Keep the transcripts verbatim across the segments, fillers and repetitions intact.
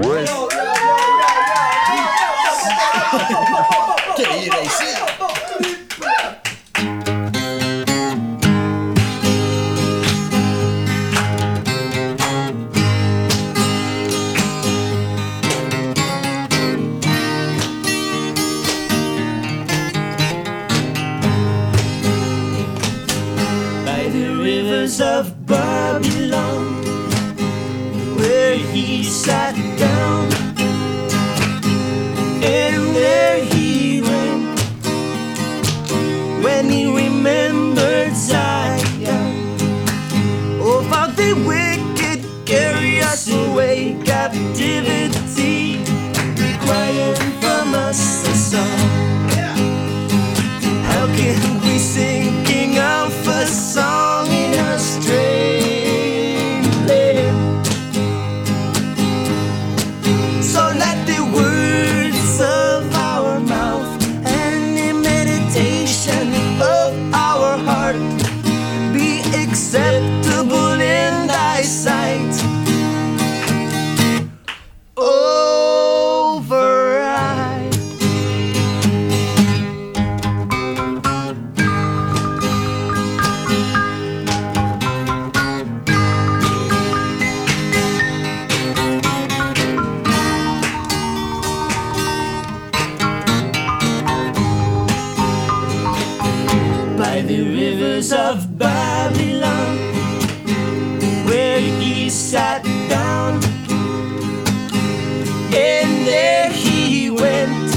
boys. ¿Qué dice? By the rivers of Babylon, where he sat down, and there he went when he remembered Zion. Oh, how the wicked carry us away, captivity required from us a song. How can we sing King Alpha's song in a strange land? So let the words of our mouth and the meditation of our heart be acceptable in thy sight. Override. By the rivers of Babylon, where he sat down, and there he went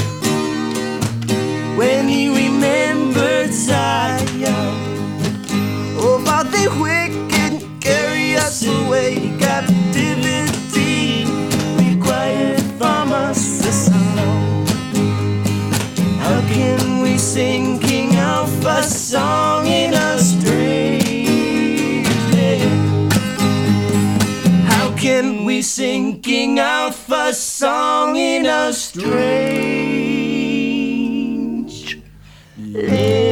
when he remembered Zion. Oh, how the wicked carry us away, captivity required from us a song. How can we sing King Alpha's song in a strange land? How can we sing King Alpha's song in a strange land?